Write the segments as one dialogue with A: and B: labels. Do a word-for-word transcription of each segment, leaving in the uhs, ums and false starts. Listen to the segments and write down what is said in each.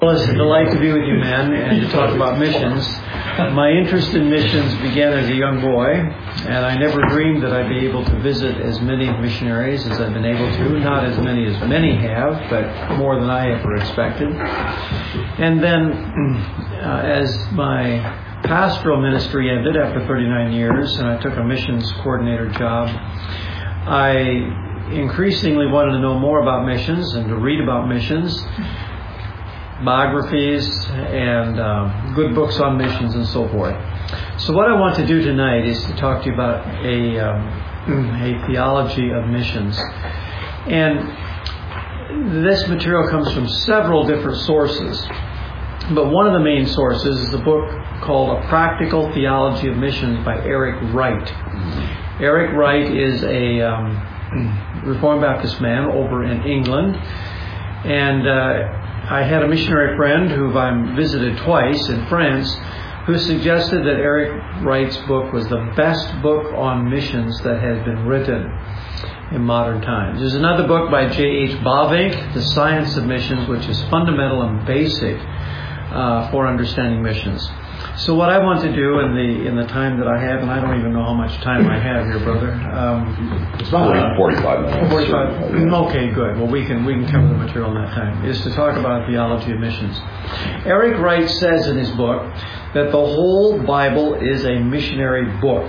A: Well, it's a delight to be with you, men, and to talk about missions. My interest in missions began as a young boy, and I never dreamed that I'd be able to visit as many missionaries as I've been able to. Not as many as many have, but more than I ever expected. And then, uh, as my pastoral ministry ended after thirty-nine years, and I took a missions coordinator job, I increasingly wanted to know more about missions and to read about missions, biographies and uh, good books on missions and so forth. So what I want to do tonight is to talk to you about a, um, a theology of missions. And this material comes from several different sources. But one of the main sources is a book called A Practical Theology of Missions by Eric Wright. Eric Wright is a um, Reformed Baptist man over in England. And uh, I had a missionary friend who I visited twice in France who suggested that Eric Wright's book was the best book on missions that has been written in modern times. There's another book by J H Bavinck, The Science of Missions, which is fundamental and basic uh, for understanding missions. So what I want to do in the in the time that I have, and I don't even know how much time I have here, brother. Um,
B: it's about uh, forty-five minutes.
A: forty-five. Okay, good. Well, we can we can cover the material in that time. Is to talk about theology of missions. Eric Wright says in his book that the whole Bible is a missionary book.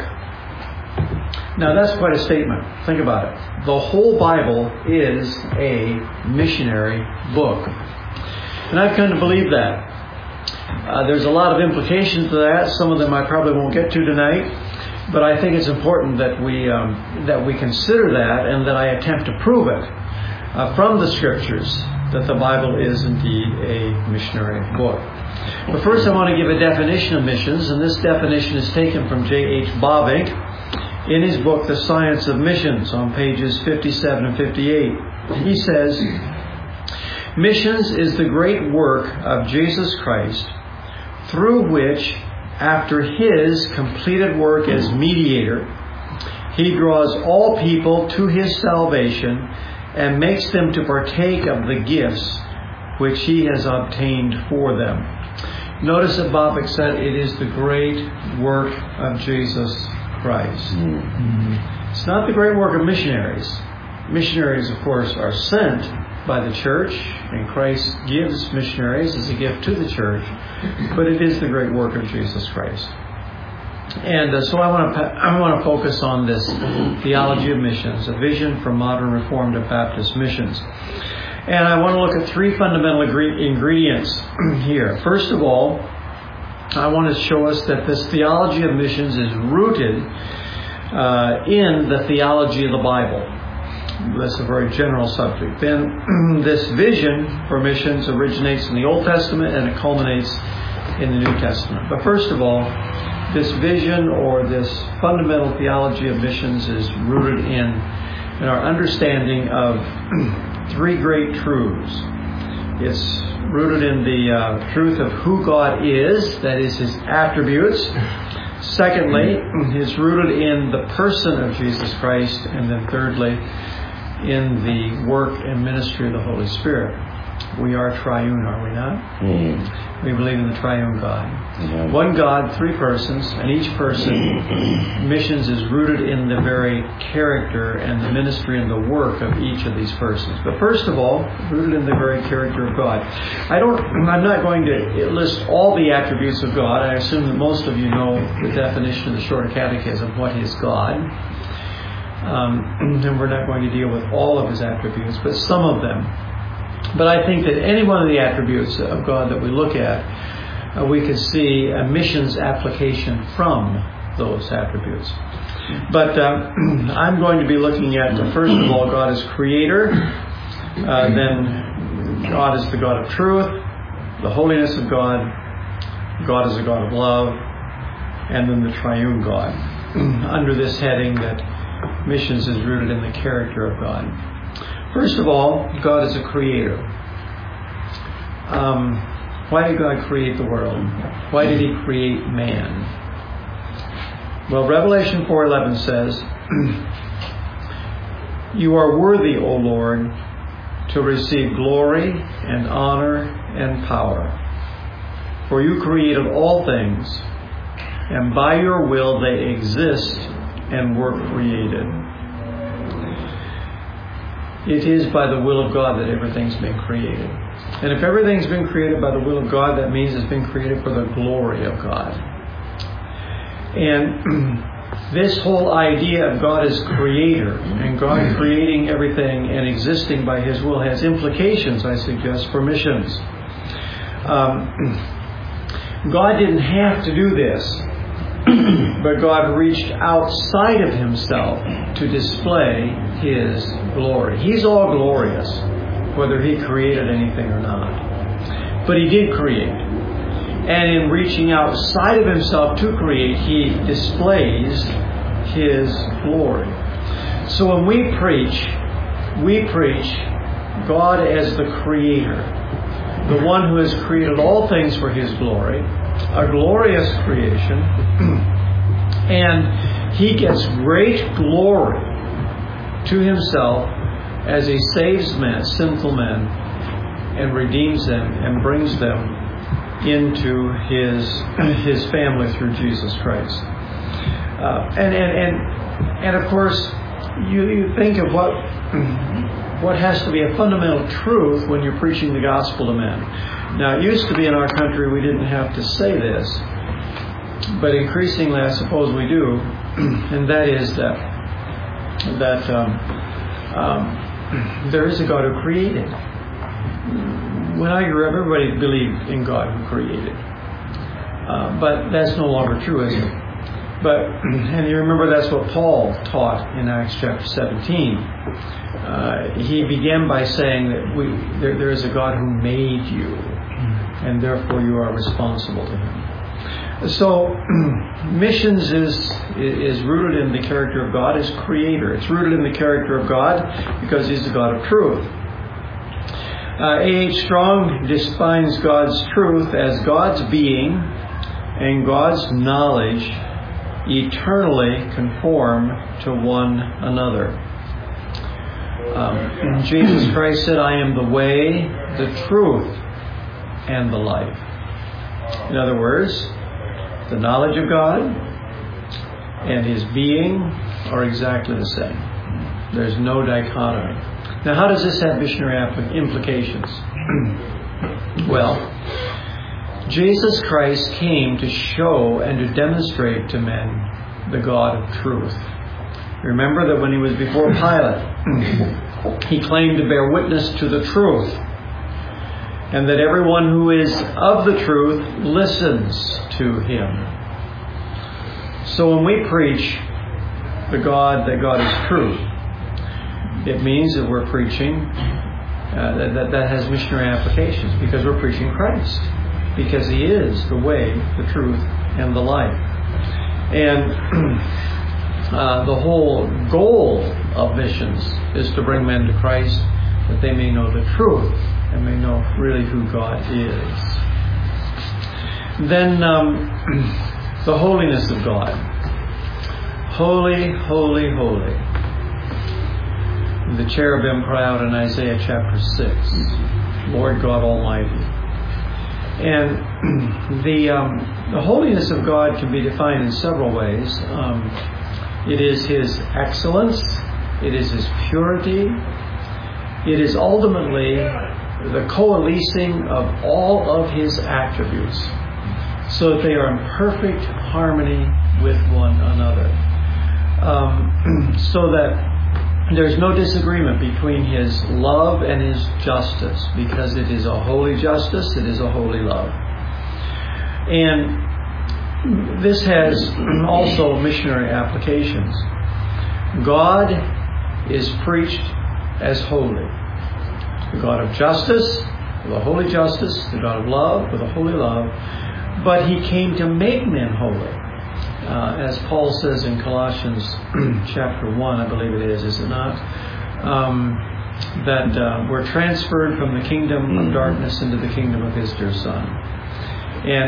A: Now that's quite a statement. Think about it. The whole Bible is a missionary book, and I've come to believe that. Uh, there's a lot of implications to that. Some of them I probably won't get to tonight, but I think it's important that we um, that we consider that and that I attempt to prove it uh, from the Scriptures that the Bible is indeed a missionary book. But first I want to give a definition of missions, and this definition is taken from J H Bavinck in his book The Science of Missions on pages fifty-seven and fifty-eight. He says, "Missions is the great work of Jesus Christ, through which, after His completed work as mediator, He draws all people to His salvation and makes them to partake of the gifts which He has obtained for them." Notice that Bavinck said it is the great work of Jesus Christ. Mm-hmm. It's not the great work of missionaries. Missionaries, of course, are sent by the church, and Christ gives missionaries as a gift to the church, but it is the great work of Jesus Christ. And uh, so I want to I want to focus on this theology of missions, a vision for modern Reformed and Baptist missions. And I want to look at three fundamental ingredients here. First of all, I want to show us that this theology of missions is rooted uh, in the theology of the Bible. That's a very general subject. Then this vision for missions originates in the Old Testament and it culminates in the New Testament. But first of all, this vision or this fundamental theology of missions is rooted in, in our understanding of three great truths. It's rooted in the uh, truth of who God is, that is His attributes. Secondly, it's rooted in the person of Jesus Christ. And then thirdly, in the work and ministry of the Holy Spirit. We are triune, are we not? Mm. We believe in the triune God. Mm-hmm. One God, three persons, and each person, missions is rooted in the very character and the ministry and the work of each of these persons. But first of all, rooted in the very character of God. I don't, I'm not going to list all the attributes of God. I assume that most of you know the definition of the Shorter Catechism, what is God. Um, and we're not going to deal with all of His attributes, but some of them. But I think that any one of the attributes of God that we look at, uh, we could see a missions application from those attributes. But uh, I'm going to be looking at, uh, first of all, God as creator, uh, then God is the God of truth, the holiness of God, God is a God of love, and then the triune God, under this heading that missions is rooted in the character of God. First of all, God is a creator. Um, why did God create the world? Why did He create man? Well, Revelation four eleven says, "You are worthy, O Lord, to receive glory and honor and power. For you created all things, and by your will they exist and were created. It is by the will of God that everything's been created. And if everything's been created by the will of God, that means it's been created for the glory of God. And this whole idea of God as creator and God creating everything and existing by His will has implications, I suggest, for missions. Um, God didn't have to do this, but God reached outside of Himself to display His glory. He's all glorious, whether He created anything or not. But He did create. And in reaching outside of Himself to create, He displays His glory. So when we preach, we preach God as the Creator, the one who has created all things for His glory, a glorious creation, and He gets great glory to Himself as He saves men, sinful men, and redeems them and brings them into His His family through Jesus Christ. Uh, and, and and and of course, you, you think of what what has to be a fundamental truth when you're preaching the gospel to men. Now, it used to be in our country we didn't have to say this, but increasingly I suppose we do, and that is that that um, um, there is a God who created. When I grew up, everybody believed in God who created. Uh, but that's no longer true, is it? But, and you remember that's what Paul taught in Acts chapter seventeen. Uh, he began by saying that we there, there is a God who made you, and therefore you are responsible to Him. So, missions is is rooted in the character of God as Creator. It's rooted in the character of God because He's the God of truth. Uh, A H Strong defines God's truth as God's being and God's knowledge eternally conform to one another. Um, Jesus Christ said, I am the way, the truth, and the life. In other words, the knowledge of God and His being are exactly the same. There's no dichotomy. Now, how does this have missionary implications? Well, Jesus Christ came to show and to demonstrate to men the God of truth. Remember that when He was before Pilate, He claimed to bear witness to the truth, and that everyone who is of the truth listens to Him. So when we preach the God, that God is truth, it means that we're preaching, uh, that, that that has missionary applications, because we're preaching Christ, because He is the way, the truth, and the life. And uh, the whole goal of missions is to bring men to Christ, that they may know the truth and may know really who God is. Then um, the holiness of God. Holy, holy, holy. The cherubim cry out in Isaiah chapter six, Lord God Almighty. And the um, the holiness of God can be defined in several ways. Um, it is His excellence. It is His purity. It is ultimately the coalescing of all of His attributes so that they are in perfect harmony with one another. Um, so that there's no disagreement between His love and His justice, because it is a holy justice, it is a holy love. And this has also missionary applications. God is preached as holy. The God of justice, with a holy justice, the God of love, with a holy love. But He came to make men holy. Uh, as Paul says in Colossians chapter one, I believe it is, is it not? Um, that uh, we're transferred from the kingdom of darkness into the kingdom of His dear Son.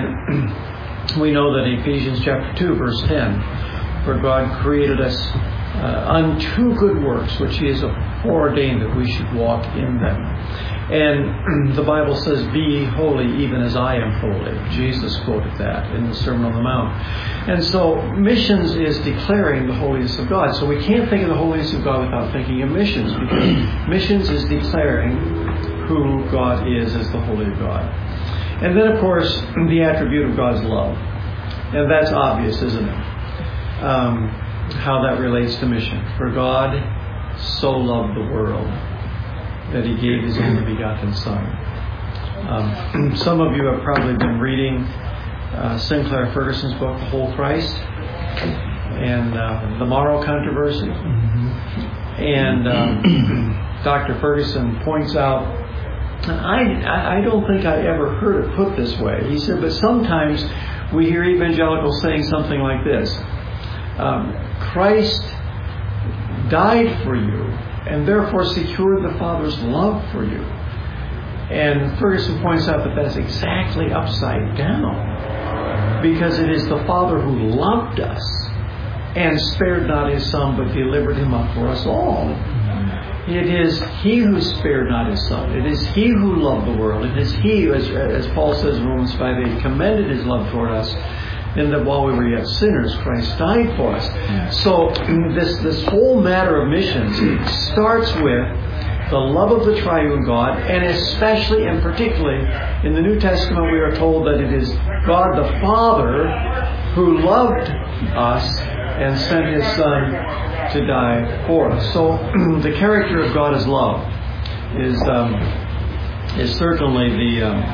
A: And we know that in Ephesians chapter two, verse ten, where God created us uh, unto good works, which He has foreordained that we should walk in them. And the Bible says, "Be ye holy, even as I am holy." Jesus quoted that in the Sermon on the Mount. And so missions is declaring the holiness of God. So we can't think of the holiness of God without thinking of missions, because missions is declaring who God is as the holy God. And then, of course, the attribute of God's love. And that's obvious, isn't it? Um, how that relates to mission. For God so loved the world that He gave His only begotten Son. Um, some of you have probably been reading uh, Sinclair Ferguson's book, The Whole Christ, and uh, the Morrow Controversy. And um, Doctor Ferguson points out, I, I don't think I ever heard it put this way. He said, but sometimes we hear evangelicals saying something like this. Um, Christ died for you and therefore secured the Father's love for you. And Ferguson points out that that's exactly upside down, because it is the Father who loved us and spared not His Son, but delivered Him up for us all. It is He who spared not His Son. It is He who loved the world. It is He, as, as Paul says in Romans five eight, commended His love toward us, in that while we were yet sinners, Christ died for us. Yeah. So this this whole matter of missions starts with the love of the triune God, and especially and particularly in the New Testament we are told that it is God the Father who loved us and sent His Son to die for us. So the character of God as love is um, is certainly the um,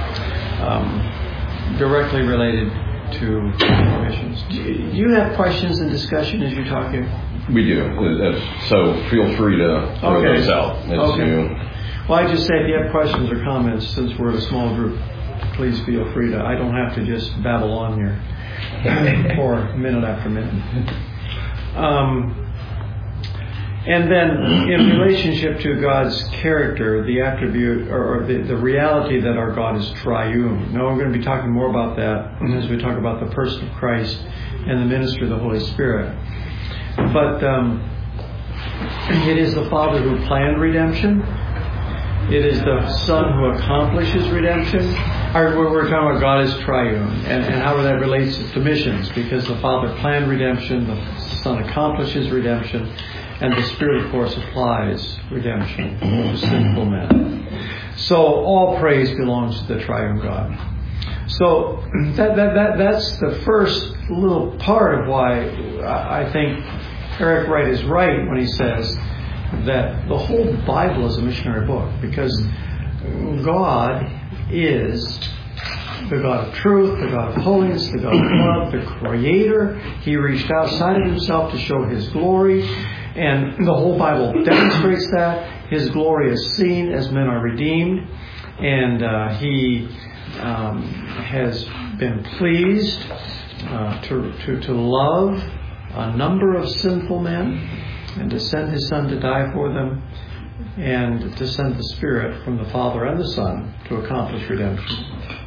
A: um, directly related to missions. Do you have questions and discussion as you talk here?
B: We do. So feel free to throw
A: okay.
B: those out.
A: Okay.
B: You...
A: Well, I just say if you have questions or comments, since we're a small group, please feel free to. I don't have to just babble on here for minute after minute. Um, and then in relationship to God's character, the attribute or, or the, the reality that our God is triune. Now we're going to be talking more about that as we talk about the person of Christ and the ministry of the Holy Spirit. But um, it is the Father who planned redemption. It is the Son who accomplishes redemption. Or we're talking about God as triune and, and how that relates to missions, because the Father planned redemption, the Son accomplishes redemption, and the Spirit, of course, applies redemption to sinful men. So all praise belongs to the triune God. So that, that, that that's the first little part of why I think Eric Wright is right when he says that the whole Bible is a missionary book, because God is the God of truth, the God of holiness, the God of love, the Creator. He reached outside of Himself to show His glory, and the whole Bible demonstrates that. His glory is seen as men are redeemed, and uh, He um, has been pleased uh, to, to, to love a number of sinful men, and to send His Son to die for them, and to send the Spirit from the Father and the Son to accomplish redemption.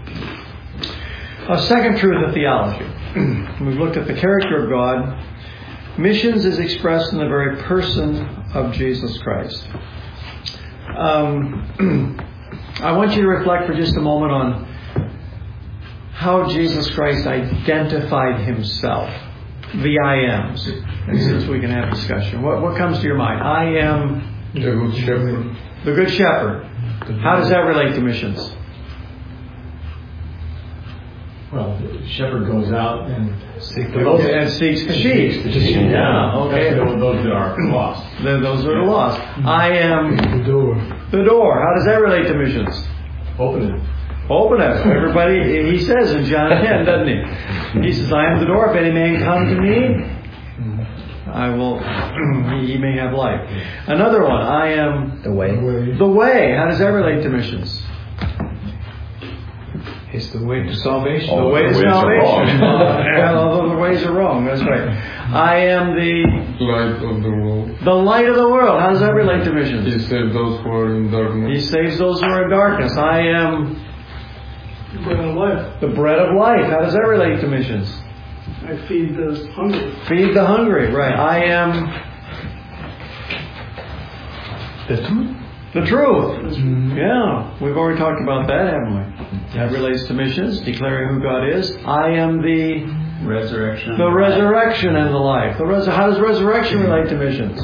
A: A second truth of theology. We've looked at the character of God. Missions is expressed in the very person of Jesus Christ. Um, I want you to reflect for just a moment on how Jesus Christ identified Himself. The I ams. And since we can have discussion. What, what comes to your mind? I am
C: the Good Shepherd.
A: The Good Shepherd. How does that relate to missions?
C: Well, the shepherd goes out and seeks the
A: lost. And seeks the sheep.
C: The sheep.
A: Yeah, okay.
C: That's those that are lost.
A: Those that are lost. I am
C: the door.
A: The door. How does that relate to missions?
C: Open it.
A: Open it. Everybody, He says in John ten, doesn't He? He says, I am the door. If any man come to me, I will, he may have life. Another one, I am
D: the way.
A: The way. How does that relate to missions?
C: It's the way to salvation.
A: The way to salvation. Although the ways are wrong. That's right. I am the
E: light of the world.
A: The light of the world. How does that relate to missions?
E: He saves those who are in darkness.
A: He saves those who are in darkness. I am
F: the bread of life.
A: The bread of life. How does that relate to missions?
F: I feed the hungry.
A: Feed the hungry. Right. I am
F: The truth?
A: The truth.
F: Mm-hmm.
A: Yeah, we've already talked about that, haven't we? That relates to missions, declaring who God is. I am the
C: Resurrection.
A: the resurrection and the life. The res- how does resurrection relate to missions?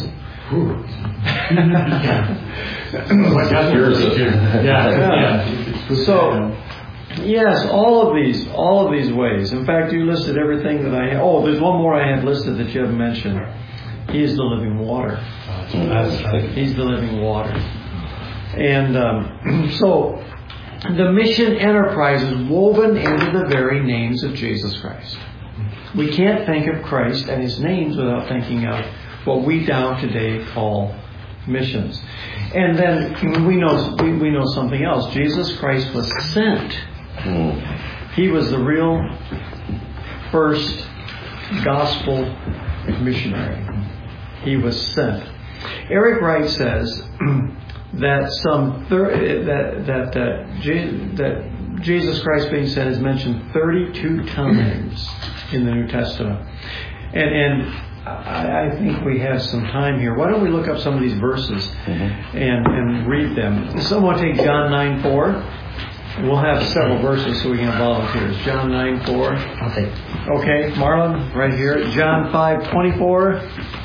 C: yeah, yeah.
A: So, yes, all of these, all of these ways. In fact, you listed everything that I. Oh, there's one more I had listed that you haven't mentioned. He is the living water. He's the living water. And um, so, the mission enterprise is woven into the very names of Jesus Christ. We can't think of Christ and His names without thinking of what we now today call missions. And then we know we, we know something else. Jesus Christ was sent. He was the real first gospel missionary. He was sent. Eric Wright says that some thir- that that uh, Je- that Jesus Christ being sent is mentioned thirty-two times in the New Testament, and and I, I think we have some time here. Why don't we look up some of these verses mm-hmm. and and read them? Someone take John nine four. We'll have several verses so we can have volunteers. John nine four.
D: I'll take.
A: Okay, Marlon, right here. John five twenty four.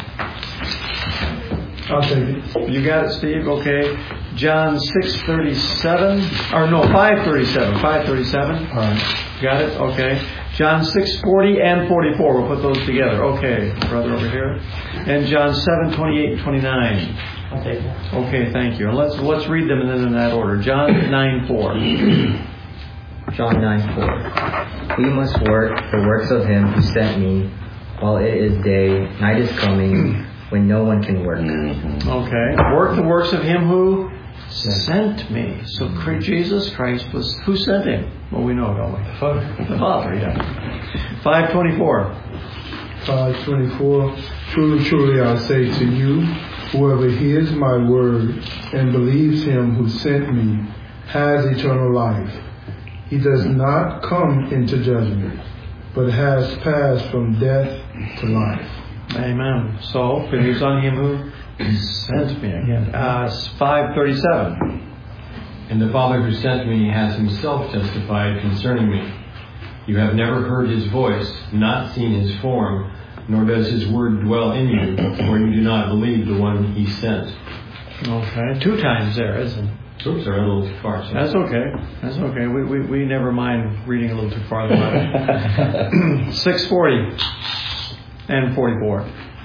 F: I'll take it.
A: You got it, Steve? Okay. John six thirty-seven. Or no, five thirty-seven. five thirty-seven.
F: All right.
A: Got it? Okay. John six forty and forty-four. We'll put those together. Okay, brother over here. And John seven twenty-eight and twenty-nine.
D: I'll take it.
A: Okay, thank you. And let's let's read them and then in that order. John nine four.
D: John nine four. We must work the works of Him who sent me while it is day. Night is coming when no one can work.
A: Okay. Work the works of Him who sent me. So Jesus Christ was, who sent Him? Well, we know, don't we? The Father. The Father, yeah. five twenty-four.
F: five twenty-four. Truly, truly, I say to you, whoever hears my word and believes Him who sent me has eternal life. He does not come into judgment, but has passed from death to life.
A: Amen. So, believes on Him who sent me again. Uh, five thirty-seven.
C: And the Father who sent me has Himself testified concerning me. You have never heard His voice, not seen His form, nor does His word dwell in you, for you do not believe the one He sent.
A: Okay. Two times there, isn't it?
C: Oops, I went a little too far. So.
A: That's okay. That's okay. We, we we never mind reading a little too far. The six forty and forty-four.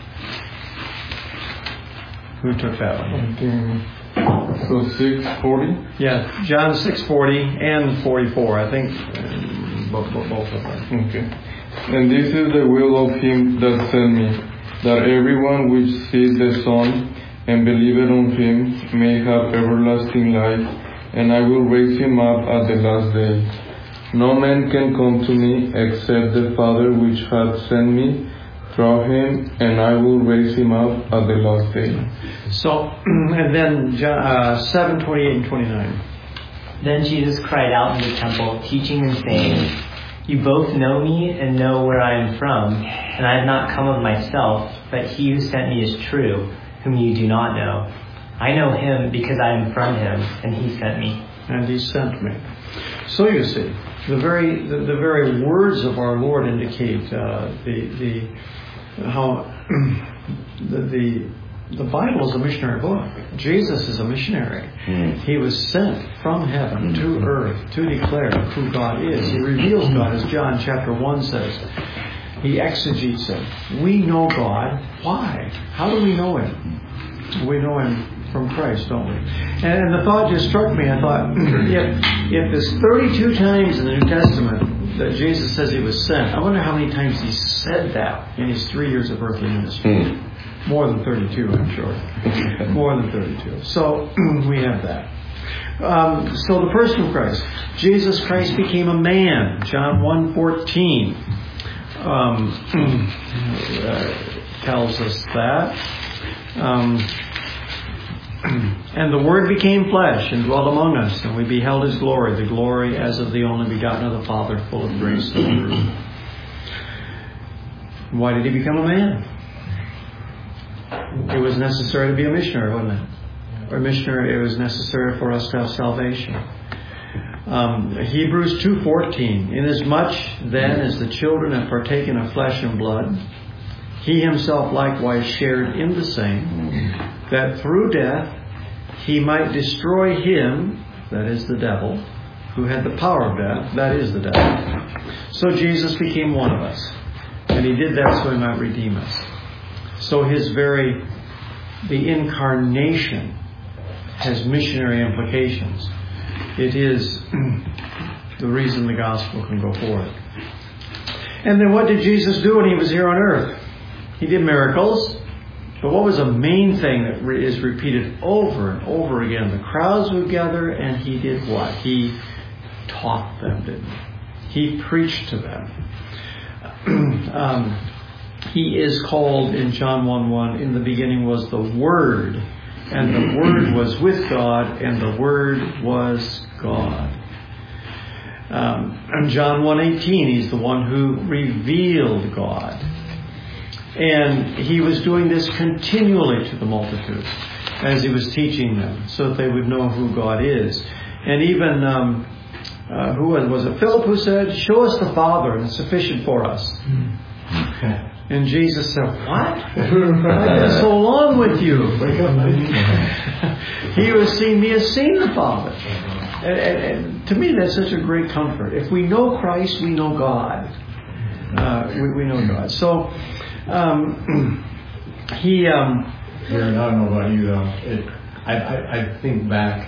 A: Who took that one?
E: Okay. So six forty?
A: Yeah, John six forty and forty-four. I think uh, both, both, both of them.
E: Okay. And this is the will of Him that sent me, that everyone which sees the Son and believeth on Him may have everlasting life, and I will raise him up at the last day. No man can come to me except the Father which hath sent me draw him, and I will raise him up at the last day.
A: So, and then uh, seven twenty-eight and twenty-nine.
G: Then Jesus cried out in the temple, teaching and saying, "You both know me and know where I am from, and I have not come of myself, but He who sent me is true, whom you do not know. I know Him because I am from Him, and He sent me."
A: And He sent me. So you see, the very the, the very words of our Lord indicate uh, the the how the, the the Bible is a missionary book. Jesus is a missionary. Mm. He was sent from heaven to earth to declare who God is. He reveals God, as John chapter one says. He exegetes Him. We know God. Why? How do we know Him? We know Him from Christ, don't we? And the thought just struck me. I thought, if if there's thirty-two times in the New Testament that Jesus says He was sent, I wonder how many times He said that in His three years of earthly ministry. Mm. More than thirty-two, I'm sure. More than thirty-two. So we have that. Um, so the person of Christ. Jesus Christ became a man. John one fourteen um, uh, tells us that. Um, and the Word became flesh and dwelt among us, and we beheld His glory, the glory as of the only begotten of the Father, full of grace and truth. Why did He become a man? It was necessary to be a missionary, wasn't it? or missionary, it was necessary for us to have salvation. Um, Hebrews two fourteen, inasmuch then as the children have partaken of flesh and blood, he himself likewise shared in the same, that through death he might destroy him, that is the devil, who had the power of death, that is the devil. So Jesus became one of us. And he did that so he might redeem us. So his very, the incarnation has missionary implications. It is the reason the gospel can go forward. And then what did Jesus do when he was here on earth? He did miracles. But what was the main thing that re- is repeated over and over again? The crowds would gather and he did what? He taught them, didn't he? He preached to them. um, he is called in John one one, in the beginning was the Word, and the Word was with God, and the Word was God. Um, in John one eighteen, he's the one who revealed God. And he was doing this continually to the multitude as he was teaching them so that they would know who God is. And even, um, uh, who was, was it? Philip who said, show us the Father and it's sufficient for us. Mm. And Jesus said, what? I've been so long with you. He who has seen me has seen the Father. And, and, and to me that's such a great comfort. If we know Christ, we know God. Uh, we, we know God. So, Um, he, um,
C: Aaron, I don't know about you though. It, I, I, I think back,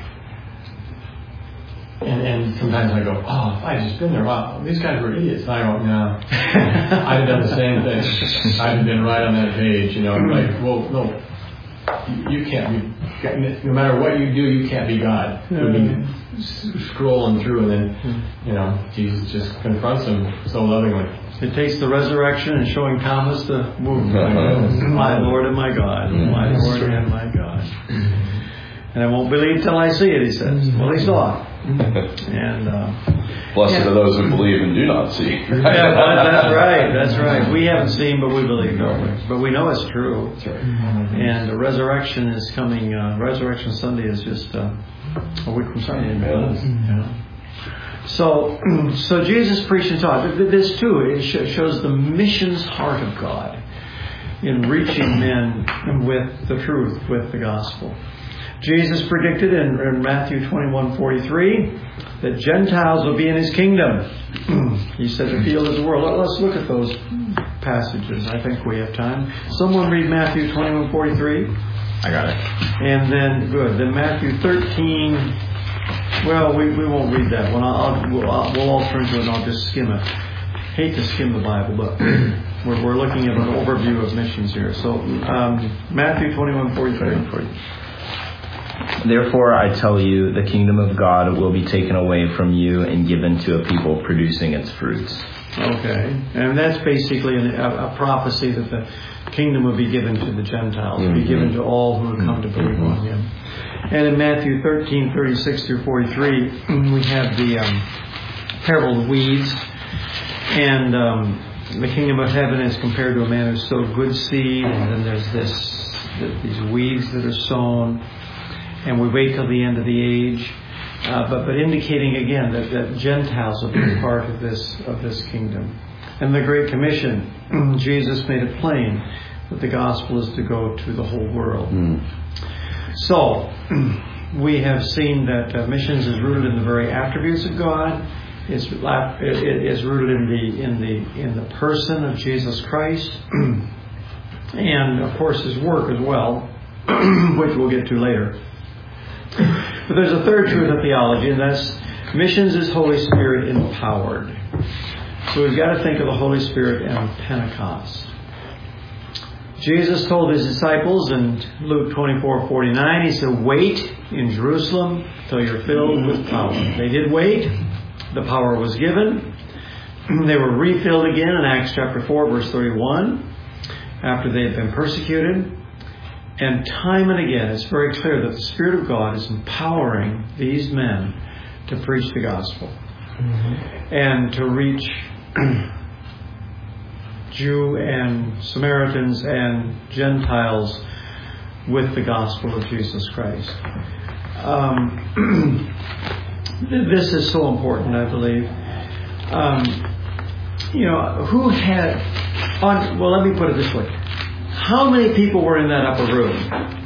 C: and, and sometimes I go, oh, if I had just been there, wow, these guys were idiots. And I go, no, I'd have done the same thing. I'd have been right on that page, you know, like, well, no, you can't be, no matter what you do, you can't be God. It would be scrolling through, and then, you know, Jesus just confronts them so lovingly.
A: It takes the resurrection and showing Thomas the move. My Lord and my God. My Lord and my God. And I won't believe till I see it, he says. Well, he saw it. And, uh,
B: Blessed
A: yeah.
B: are those who believe and do not see.
A: Yeah, that's right. That's right. We haven't seen, but we believe, don't we? But we know it's true.
B: That's right.
A: And the resurrection is coming. Uh, Resurrection Sunday is just uh, a week from Sunday. Yeah. So, so Jesus preached and taught. This too, it shows the missions heart of God in reaching men with the truth, with the gospel. Jesus predicted in, in Matthew twenty-one forty-three that Gentiles will be in His kingdom. He said the field is the world. Let's look at those passages. I think we have time. Someone read Matthew twenty-one forty-three.
H: I got it.
A: And then, good. Then Matthew thirteen. Well, we, we won't read that one. I'll, I'll, we'll, I'll, we'll all turn to it and I'll just skim it. Hate to skim the Bible, but we're, we're looking at an overview of missions here. So, um, Matthew twenty-one forty-three.
H: Therefore, I tell you, the kingdom of God will be taken away from you and given to a people producing its fruits.
A: Okay. And that's basically an, a, a prophecy that the kingdom will be given to the Gentiles, mm-hmm. be given to all who have come to believe mm-hmm. on Him. And in Matthew thirteen thirty-six through forty-three, we have the um, parable of weeds. And um, the kingdom of heaven is compared to a man who sowed good seed. And then there's this these weeds that are sown. And we wait till the end of the age. Uh, but, but indicating again that, that Gentiles will be part of this of this kingdom. And the Great Commission, Jesus made it plain that the gospel is to go to the whole world. Mm. So, we have seen that uh, missions is rooted in the very attributes of God. It's, it is rooted in the in the in the person of Jesus Christ, and of course His work as well, which we'll get to later. But there's a third truth of theology, and that's missions is Holy Spirit empowered. So we've got to think of the Holy Spirit and Pentecost. Jesus told His disciples in Luke twenty-four forty-nine, He said, wait in Jerusalem till you're filled with power. They did wait. The power was given. They were refilled again in Acts chapter four, verse thirty-one, after they had been persecuted. And time and again, it's very clear that the Spirit of God is empowering these men to preach the gospel mm-hmm. and to reach Jew and Samaritans and Gentiles with the gospel of Jesus Christ. Um, this is so important, I believe. Um, you know, who had, on, well, let me put it this way. How many people were in that upper room?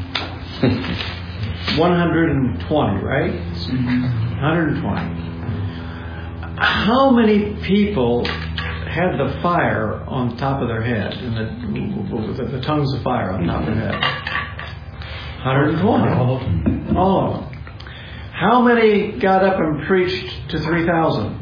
A: one hundred twenty, right? one hundred twenty. How many people had the fire on top of their head, and the, the, the tongues of fire on top of their head? one hundred twenty. All of them. All of them. How many got up and preached to three thousand?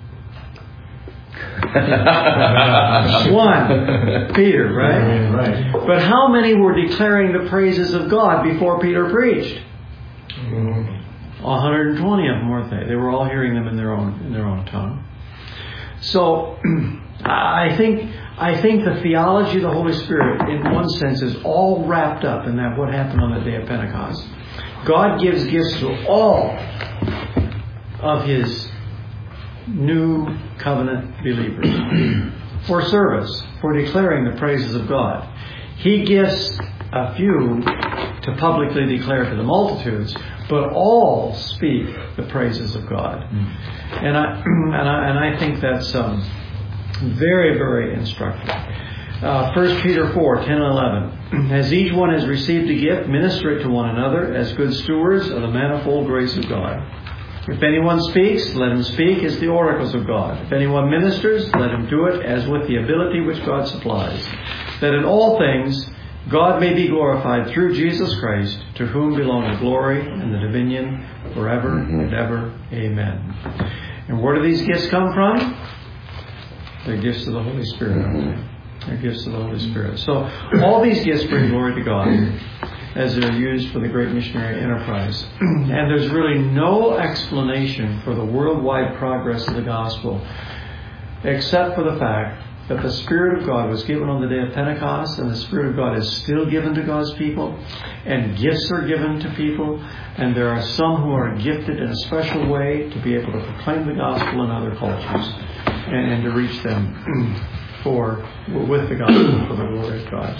A: One. Peter, right?
C: Right.
A: But how many were declaring the praises of God before Peter preached? one hundred twenty of them, weren't they? They were all hearing them in their own in their own tongue. So I think I think the theology of the Holy Spirit, in one sense, is all wrapped up in that what happened on the day of Pentecost. God gives gifts to all of His new covenant believers for service, for declaring the praises of God. He gives a few to publicly declare to the multitudes, but all speak the praises of God. Mm. And I and I and I think that's um, very, very instructive. Uh, First Peter four, ten and eleven. As each one has received a gift, minister it to one another as good stewards of the manifold grace of God. If anyone speaks, let him speak as the oracles of God. If anyone ministers, let him do it as with the ability which God supplies, that in all things God may be glorified through Jesus Christ, to whom belong the glory and the dominion forever mm-hmm. and ever. Amen. And where do these gifts come from? They're gifts of the Holy Spirit, aren't they? They're gifts of the Holy Spirit. So all these gifts bring glory to God as they're used for the great missionary enterprise. And there's really no explanation for the worldwide progress of the gospel except for the fact that the Spirit of God was given on the day of Pentecost, and the Spirit of God is still given to God's people, and gifts are given to people, and there are some who are gifted in a special way to be able to proclaim the gospel in other cultures and, and to reach them for with the gospel for the glory of God.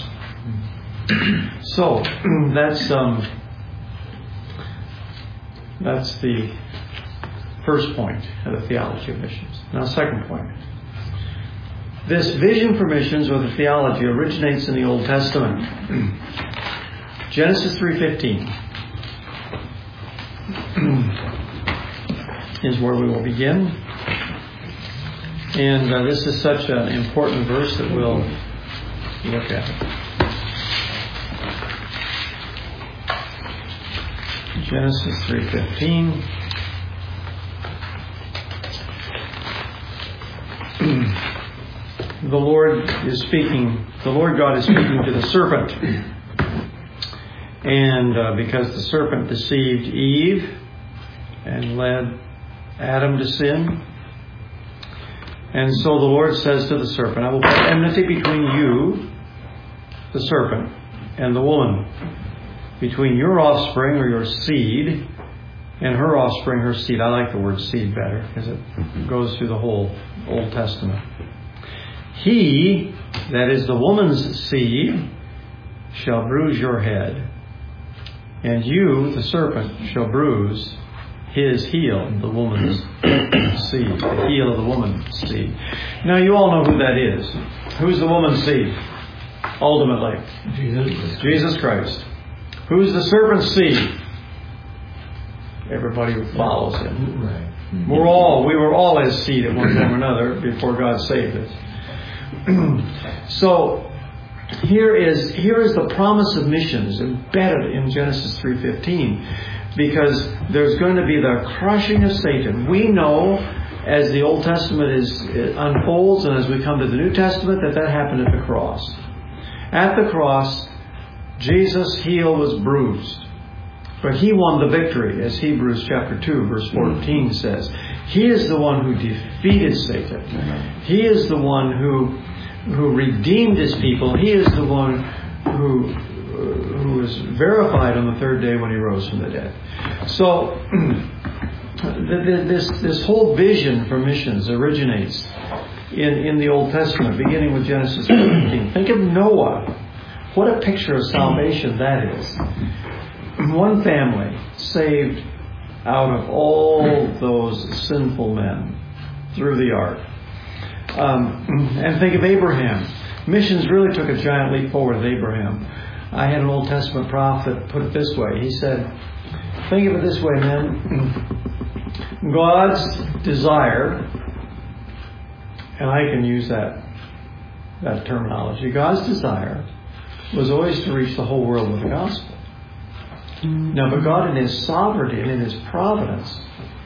A: So that's um, that's the first point of the theology of missions. Now, second point. This vision for missions, or the theology, originates in the Old Testament. Genesis three fifteen is where we will begin. And uh, this is such an important verse that we'll look at it. Genesis three fifteen. The Lord is speaking, the Lord God is speaking to the serpent. And uh, because the serpent deceived Eve and led Adam to sin. And so the Lord says to the serpent, I will put enmity between you, the serpent, and the woman, between your offspring, or your seed, and her offspring, her seed. I like the word seed better because it goes through the whole Old Testament. He, that is the woman's seed, shall bruise your head, and you, the serpent, shall bruise his heel, the woman's seed, the heel of the woman's seed. Now, you all know who that is. Who's the woman's seed? Ultimately, Jesus, Jesus Christ. Who's the serpent's seed? Everybody who follows him. Right. We're all, we were all his seed at one time or another before God saved us. So here is here is the promise of missions embedded in Genesis three fifteen, because there's going to be the crushing of Satan. We know as the Old Testament is it unfolds and as we come to the New Testament that that happened at the cross. At the cross, Jesus' heel was bruised, but he won the victory, as Hebrews chapter two verse fourteen says. He is the one who defeated Satan. He is the one who who redeemed his people. He is the one who who was verified on the third day when he rose from the dead. So this this whole vision for missions originates in, in the Old Testament, beginning with Genesis fifteen. Think of Noah What a picture of salvation that is. One family saved out of all those sinful men through the ark. Um, and think of Abraham. Missions really took a giant leap forward with Abraham. I had an Old Testament prophet put it this way. He said, think of it this way, men. God's desire, and I can use that that terminology, God's desire was always to reach the whole world with the gospel. Now, but God in His sovereignty and in His providence,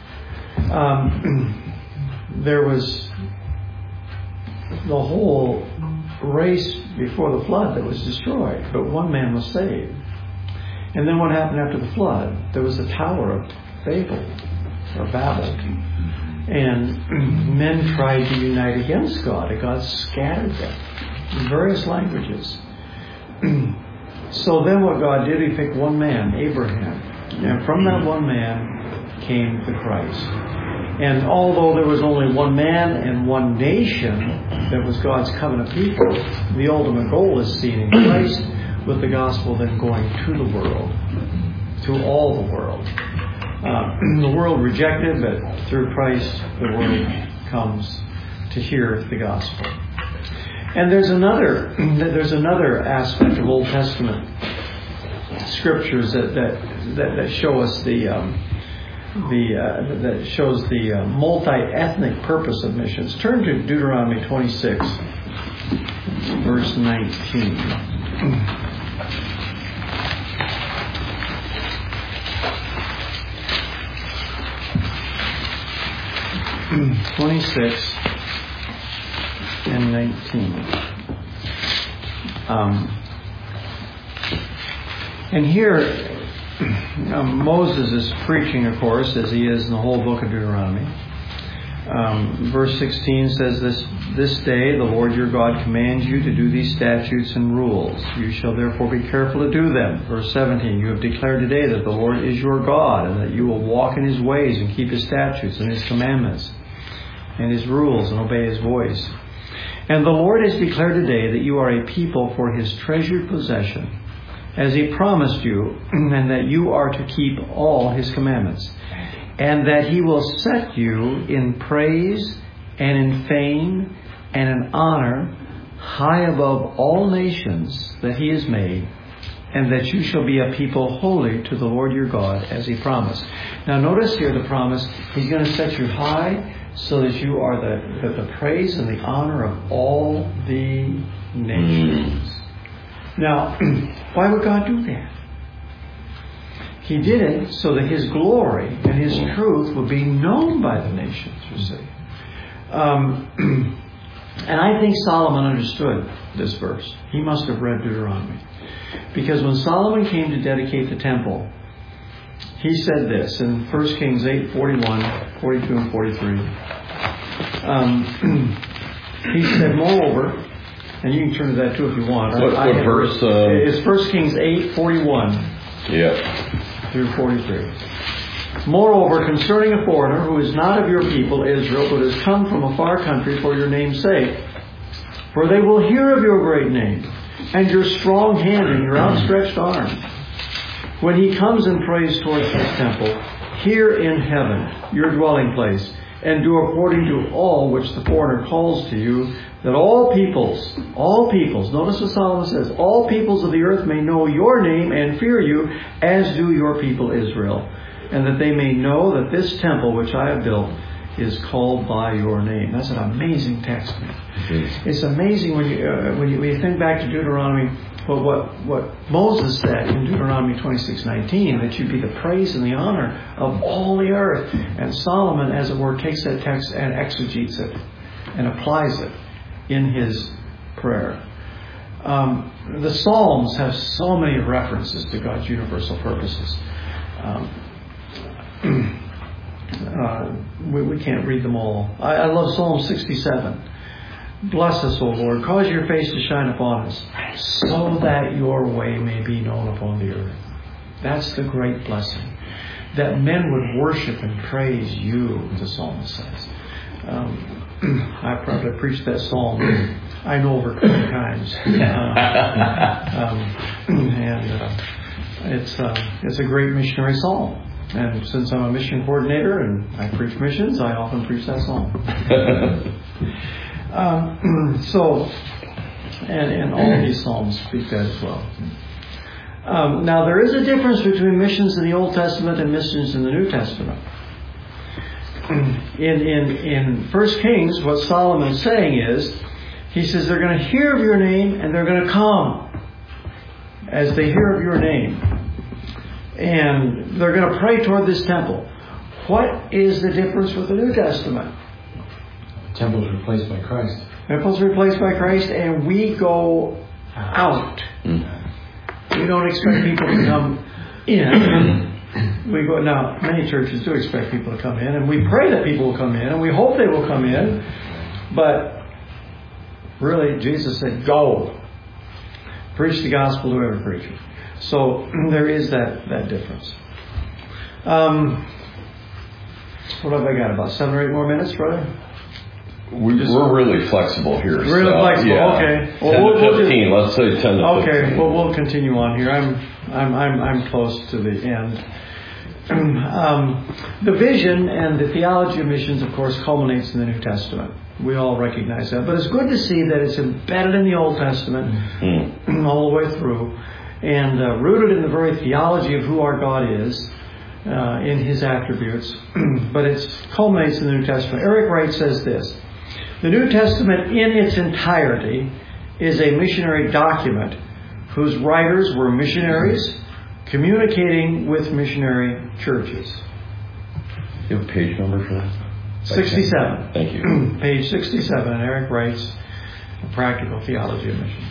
A: um, there was the whole race before the flood that was destroyed, but one man was saved. And then what happened after the flood? There was the Tower of Babel, or Babel. And men tried to unite against God, and God scattered them in various languages. So then what God did, He picked one man, Abraham. And from that one man came the Christ. And although there was only one man and one nation that was God's covenant people, the ultimate goal is seen in Christ, with the gospel then going to the world, to all the world. Uh, the world rejected, but through Christ the world comes to hear the gospel. And there's another there's another aspect of Old Testament scriptures that that that, that show us the um, the uh, that shows the uh, multi-ethnic purpose of missions. Turn to Deuteronomy twenty-six, verse nineteen. twenty-six and nineteen. Um, and here, um, Moses is preaching, of course, as he is in the whole book of Deuteronomy. Um, verse sixteen says, this, this day the Lord your God commands you to do these statutes and rules. You shall therefore be careful to do them. Verse seventeen, you have declared today that the Lord is your God, and that you will walk in His ways and keep His statutes and His commandments and His rules and obey His voice. And the Lord has declared today that you are a people for His treasured possession, as He promised you, and that you are to keep all His commandments, and that He will set you in praise and in fame and in honor high above all nations that He has made, and that you shall be a people holy to the Lord your God, as He promised. Now notice here the promise, He's going to set you high so that you are the, the, the praise and the honor of all the nations. Now, why would God do that? He did it so that His glory and His truth would be known by the nations, you see. Um, and I think Solomon understood this verse. He must have read Deuteronomy. Because when Solomon came to dedicate the temple, he said this in First Kings eight, forty-one, forty-two, and forty-three. Um, he said, moreover, and you can turn to that too if you want.
B: What,
A: I,
B: what
A: I
B: verse? Um,
A: it's First Kings eight, forty-one
B: yeah.
A: through forty-three. Moreover, concerning a foreigner who is not of your people Israel, but has come from a far country for your name's sake, for they will hear of your great name and your strong hand and your outstretched arm, when he comes and prays towards this temple, here in heaven, your dwelling place, and do according to all which the foreigner calls to you, that all peoples, all peoples, notice what Solomon says, all peoples of the earth may know your name and fear you, as do your people Israel, and that they may know that this temple which I have built is called by your name. That's an amazing text. Mm-hmm. It's amazing when you, uh, when you when you think back to Deuteronomy, well, what what Moses said in Deuteronomy twenty-six nineteen, that you'd be the praise and the honor of all the earth. And Solomon, as it were, takes that text and exegetes it and applies it in his prayer. Um, the Psalms have so many references to God's universal purposes. Um, Uh, we, we can't read them all. I, I love Psalm sixty-seven. Bless us, O Lord. Cause your face to shine upon us, so that your way may be known upon the earth. That's the great blessing. That men would worship and praise you, the psalmist says. Um, I probably preached that psalm I know over kinds. Uh, um, and uh, it's uh, it's a great missionary psalm. And since I'm a mission coordinator and I preach missions, I often preach that psalm. um, so, and, and all of these psalms speak that as well. Um, now, there is a difference between missions in the Old Testament and missions in the New Testament. In in in First Kings, what Solomon's saying is, he says they're going to hear of your name and they're going to come as they hear of your name. And they're going to pray toward this temple. What is the difference with the New Testament?
C: The temple is replaced by Christ.
A: The temple is replaced by Christ, and we go out. We don't expect people to come in. We go now. Many churches do expect people to come in, and we pray that people will come in, and we hope they will come in. But really, Jesus said, "Go, preach the gospel to every creature." So there is that, that difference. Um, what have I got? About seven or eight more minutes, brother?
B: We, we're really flexible here.
A: Really
B: so,
A: flexible.
B: Yeah.
A: Okay.
B: Well, ten
A: we'll,
B: to
A: we'll
B: fifteen.
A: just,
B: let's say ten to
A: okay,
B: fifteen.
A: Okay. Well, we'll continue on here. I'm I'm I'm I'm close to the end. Um, the vision and the theology of missions, of course, culminates in the New Testament. We all recognize that. But it's good to see that it's embedded in the Old Testament mm. all the way through. And uh, rooted in the very theology of who our God is, uh, in His attributes, but it culminates in the New Testament. Eric Wright says this: the New Testament in its entirety is a missionary document whose writers were missionaries communicating with missionary churches.
B: You have a page number for that?
A: sixty-seven.
B: Thank you.
A: Page sixty-seven in Eric Wright's Practical Theology of Missions.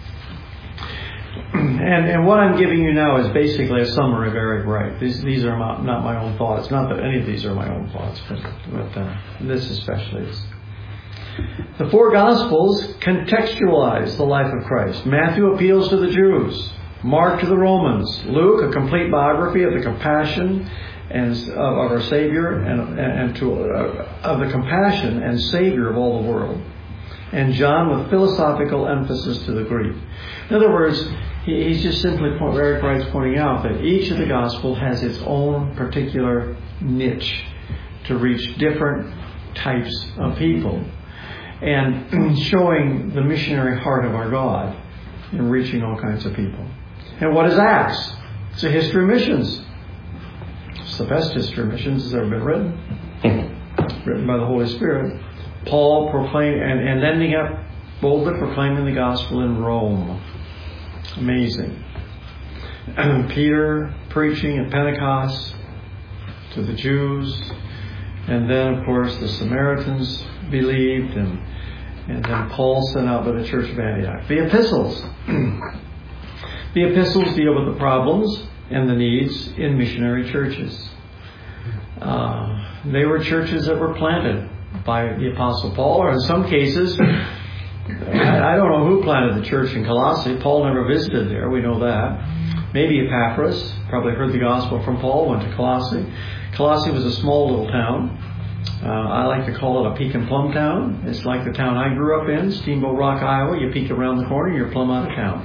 A: And, and what I'm giving you now is basically a summary of Eric Wright. These, these are not, not my own thoughts. Not that any of these are my own thoughts, but, but uh, this especially is. The four Gospels contextualize the life of Christ. Matthew appeals to the Jews. Mark to the Romans. Luke, a complete biography of the compassion and of our Savior and, and to uh, of the compassion and Savior of all the world. And John with philosophical emphasis to the Greek. In other words, he, he's just simply, Eric Wright's pointing out that each of the Gospels has its own particular niche to reach different types of people, and showing the missionary heart of our God in reaching all kinds of people. And what is Acts? It's a history of missions. It's the best history of missions that's ever been written, written by the Holy Spirit. Paul proclaim and, and ending up boldly proclaiming the gospel in Rome. Amazing. And Peter preaching at Pentecost to the Jews, and then of course the Samaritans believed, and and then Paul sent out by the church of Antioch. The epistles. The epistles deal with the problems and the needs in missionary churches. Uh, they were churches that were planted by the Apostle Paul, or in some cases, I, I don't know who planted the church in Colossae. Paul never visited there, we know that. Maybe Epaphras, probably heard the gospel from Paul, went to Colossae. Colossae was a small little town. Uh, I like to call it a peak and plum town. It's like the town I grew up in, Steamboat Rock, Iowa. You peek around the corner, you're plumb out of town.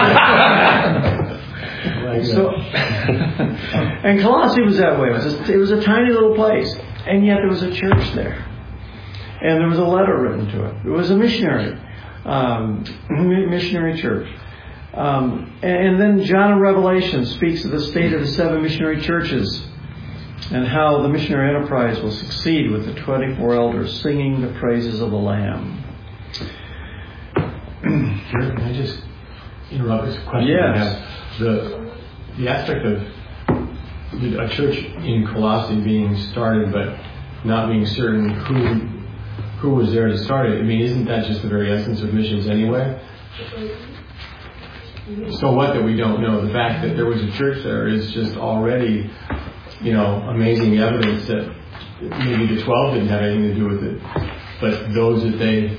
A: so, and Colossae was that way. It was, a, it was a tiny little place, and yet there was a church there. And there was a letter written to it. It was a missionary, um, missionary church. Um, and then John in Revelation speaks of the state of the seven missionary churches and how the missionary enterprise will succeed with the twenty-four elders singing the praises of the Lamb.
C: Sure, can I just interrupt this question?
A: Yes.
C: The, the aspect of a church in Colossae being started but not being certain who who was there to start it, I mean, isn't that just the very essence of missions anyway? So what that we don't know? The fact that there was a church there is just already, you know, amazing evidence that maybe the twelve didn't have anything to do with it, but those that they,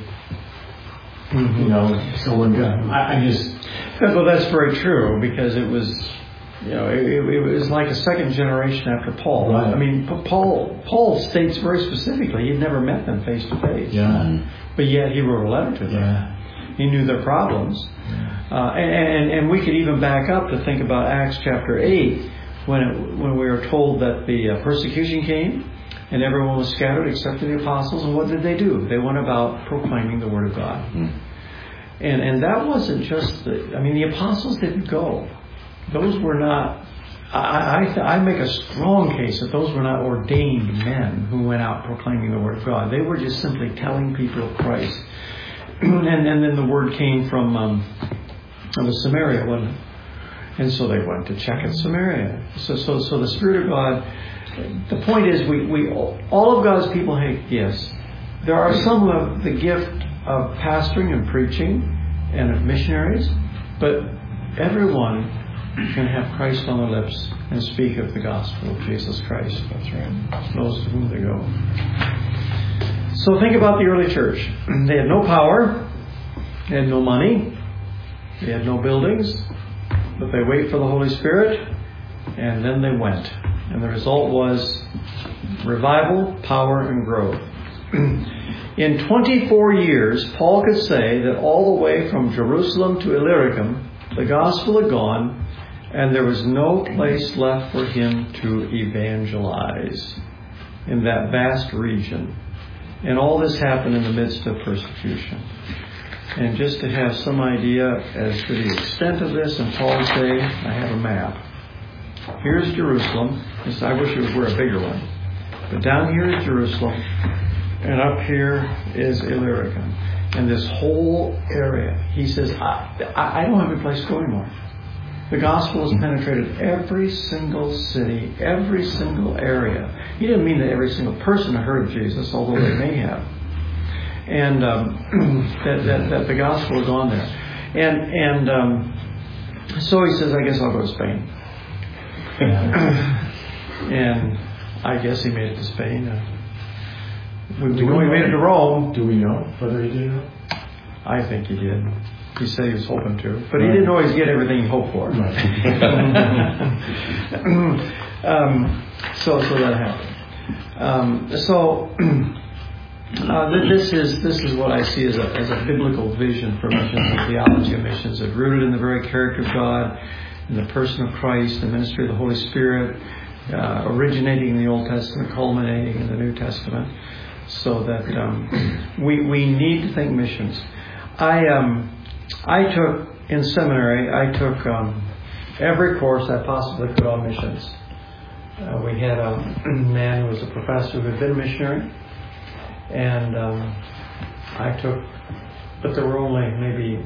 C: you know, someone got. I, I just.
A: Well, that's very true, because it was you know, it, it was like a second generation after Paul.
C: Right.
A: I mean, Paul Paul states very specifically he'd never met them face to face.
C: Yeah.
A: But yet he wrote a letter to them.
C: Yeah.
A: He knew their problems. Uh, and, and we could even back up to think about Acts chapter eight, when it, when we were told that the uh, persecution came and everyone was scattered except for the apostles. And what did they do? They went about proclaiming the word of God. Mm. And and that wasn't just the, I mean, the apostles didn't go. Those were not, I, I, I make a strong case that those were not ordained men who went out proclaiming the word of God. They were just simply telling people of Christ. and, and then the word came from um, it was Samaria, wasn't it? And so they went to check in Samaria. So, so, so the Spirit of God. The point is, we, we all of God's people have gifts. There are some who have the gift of pastoring and preaching and of missionaries, but everyone can have Christ on their lips and speak of the gospel of Jesus Christ. That's right. Those to whom they go. So think about the early church. They had no power. They had no money. They had no buildings. But they wait for the Holy Spirit, and then they went. And the result was revival, power, and growth. In twenty-four years, Paul could say that all the way from Jerusalem to Illyricum, the gospel had gone, and there was no place left for him to evangelize in that vast region. And all this happened in the midst of persecution. And just to have some idea as to the extent of this, in Paul's day, I have a map. Here's Jerusalem. I wish it were a bigger one. But down here is Jerusalem, and up here is Illyricum. And this whole area, he says, I, I don't have a place to go anymore. The gospel has penetrated every single city, every single area. He didn't mean that every single person had heard of Jesus, although they may have. And um, that, that, that the gospel has gone there. And, and um, so he says, I guess I'll go to Spain. And I guess he made it to Spain. Uh, we, we know he made it to Rome.
C: Do we know whether he did?
A: I think he did. He said he was hoping to, but he didn't always get everything he hoped for.
C: Right.
A: um, so, so that happened. Um, so, uh, this is this is what I see as a as a biblical vision for missions and theology of missions, that rooted in the very character of God, in the person of Christ, the ministry of the Holy Spirit, uh, originating in the Old Testament, culminating in the New Testament, so that um, we we need to think missions. I um I took in seminary. I took um, every course I possibly could on missions. Uh, we had a man who was a professor who had been a missionary, and um, I took, but there were only maybe.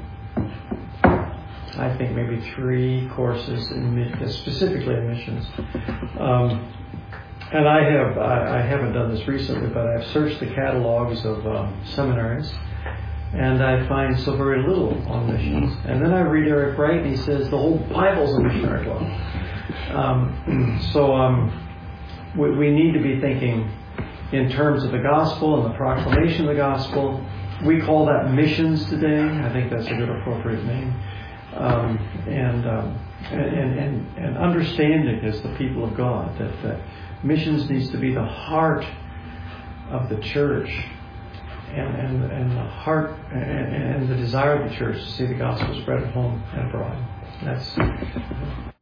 A: I think maybe three courses in specifically in missions, um, and I have I, I haven't done this recently, but I've searched the catalogs of um, seminaries, and I find so very little on missions. And then I read Eric Wright, and he says the whole Bible's a missionary book. Um, so um, we, we need to be thinking in terms of the gospel and the proclamation of the gospel. We call that missions today. I think that's a good appropriate name. Um, and, um, and and and understanding as the people of God that, that missions needs to be the heart of the church, and and, and the heart and, and the desire of the church to see the gospel spread at home and abroad. That's